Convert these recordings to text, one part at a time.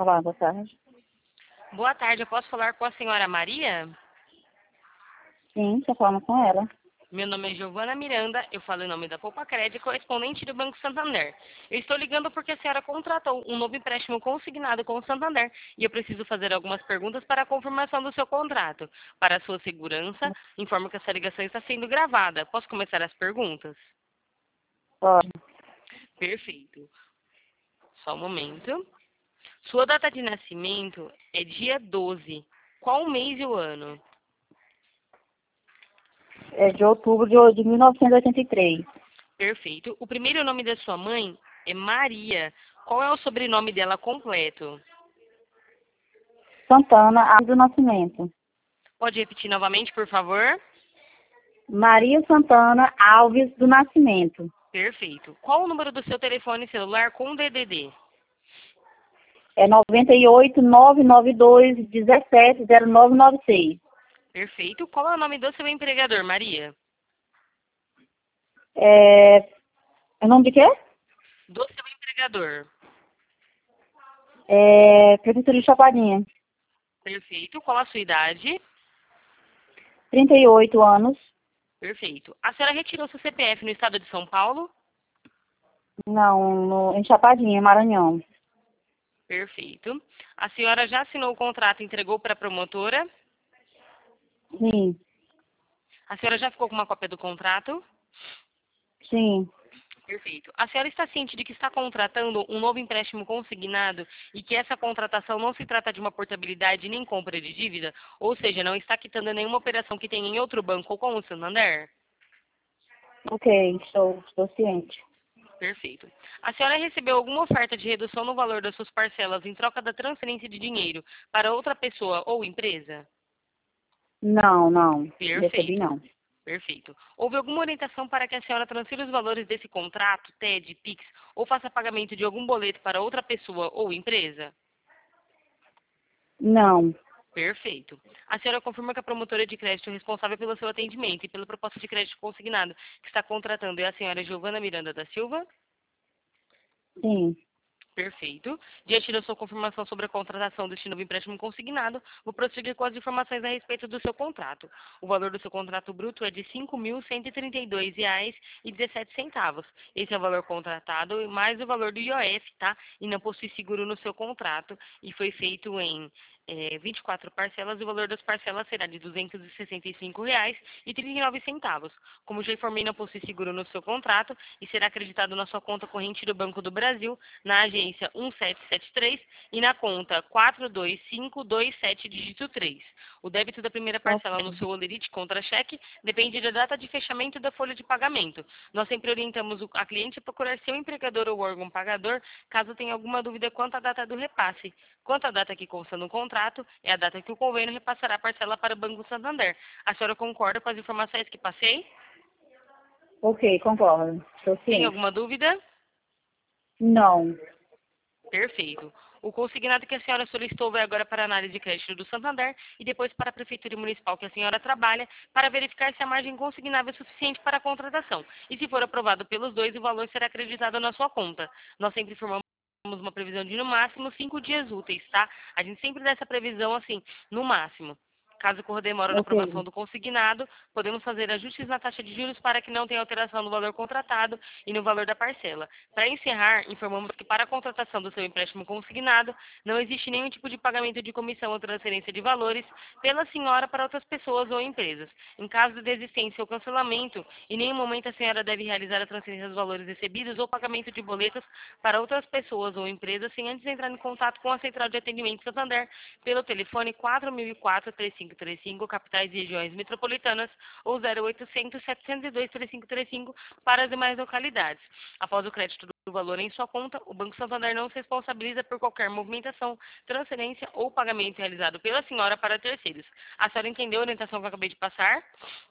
Olá, boa tarde. Boa tarde, eu posso falar com a senhora Maria? Sim, estou falando com ela. Meu nome é Giovana Miranda, eu falo em nome da Poupa Crédito, correspondente do Banco Santander. Eu estou ligando porque a senhora contratou um novo empréstimo consignado com o Santander e eu preciso fazer algumas perguntas para a confirmação do seu contrato. Para a sua segurança, informo que essa ligação está sendo gravada. Posso começar as perguntas? Pode. Perfeito. Só um momento. Sua data de nascimento é dia 12. Qual o mês e o ano? É de outubro de 1983. Perfeito. O primeiro nome da sua mãe é Maria. Qual é o sobrenome dela completo? Santana, Alves do Nascimento. Pode repetir novamente, por favor? Maria Santana Alves do Nascimento. Perfeito. Qual o número do seu telefone celular com DDD? É 98-992-170996. Perfeito. Qual é o nome do seu empregador, Maria? É o nome de quê? Do seu empregador. É Prefeitura de Chapadinha. Perfeito. Qual a sua idade? 38 anos. Perfeito. A senhora retirou seu CPF no estado de São Paulo? Não, em Chapadinha, Maranhão. Perfeito. A senhora já assinou o contrato e entregou para a promotora? Sim, A senhora já ficou com uma cópia do contrato? sim. Perfeito. A senhora está ciente de que está contratando um novo empréstimo consignado e que essa contratação não se trata de uma portabilidade nem compra de dívida? Ou seja, não está quitando nenhuma operação que tenha em outro banco ou com o Santander? Ok, estou ciente. Perfeito. A senhora recebeu alguma oferta de redução no valor das suas parcelas em troca da transferência de dinheiro para outra pessoa ou empresa? Não, recebi Perfeito. não. Perfeito. Houve alguma orientação para que a senhora transfira os valores desse contrato, TED, PIX, ou faça pagamento de algum boleto para outra pessoa ou empresa? Não, Perfeito. A senhora confirma que a promotora de crédito responsável pelo seu atendimento e pela proposta de crédito consignado que está contratando é a senhora Giovana Miranda da Silva? sim. Perfeito. Diante da sua confirmação sobre a contratação deste novo empréstimo consignado, vou prosseguir com as informações a respeito do seu contrato. O valor do seu contrato bruto é de R$ 5.132,17. Esse é o valor contratado, mais o valor do IOF, tá? E não possui seguro no seu contrato. E foi feito em 24 parcelas. E o valor das parcelas será de R$ 265,39. Como já informei, não possui seguro no seu contrato e será acreditado na sua conta corrente do Banco do Brasil, na agência 1773 e na conta 42527, dígito 3. O débito da primeira parcela no seu holerite contra-cheque depende da data de fechamento da folha de pagamento. Nós sempre orientamos a cliente a procurar seu empregador ou órgão pagador caso tenha alguma dúvida quanto à data do repasse. Quanto à data que consta no contrato, é a data que o convênio repassará a parcela para o Banco Santander. A senhora concorda com as informações que passei? Ok, concordo. Estou Tem ciente. alguma dúvida? Não. Perfeito. O consignado que a senhora solicitou vai agora para a análise de crédito do Santander e depois para a Prefeitura Municipal que a senhora trabalha para verificar se a margem consignável é suficiente para a contratação. E se for aprovado pelos dois, o valor será acreditado na sua conta. Nós sempre informamos uma previsão de no máximo 5 dias úteis, tá? A gente sempre dá essa previsão assim, no máximo. Caso ocorra demora na Ok. aprovação do consignado, podemos fazer ajustes na taxa de juros para que não tenha alteração no valor contratado e no valor da parcela. Para encerrar, informamos que para a contratação do seu empréstimo consignado, não existe nenhum tipo de pagamento de comissão ou transferência de valores pela senhora para outras pessoas ou empresas. Em caso de desistência ou cancelamento, em nenhum momento a senhora deve realizar a transferência dos valores recebidos ou pagamento de boletos para outras pessoas ou empresas sem antes entrar em contato com a Central de Atendimento Santander pelo telefone 4004-3535, capitais e regiões metropolitanas, ou 0800-702-3535 para as demais localidades. Após o crédito do valor em sua conta, o Banco Santander não se responsabiliza por qualquer movimentação, transferência ou pagamento realizado pela senhora para terceiros. A senhora entendeu a orientação que eu acabei de passar?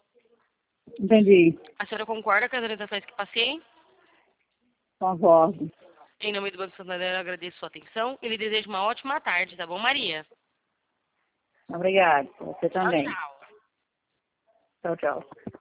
Entendi. A senhora concorda com as orientações que passei? Concordo. Em nome do Banco Santander, eu agradeço sua atenção e lhe desejo uma ótima tarde, tá bom, Maria? Obrigada. Você Tchau, também. tchau. Tchau, tchau.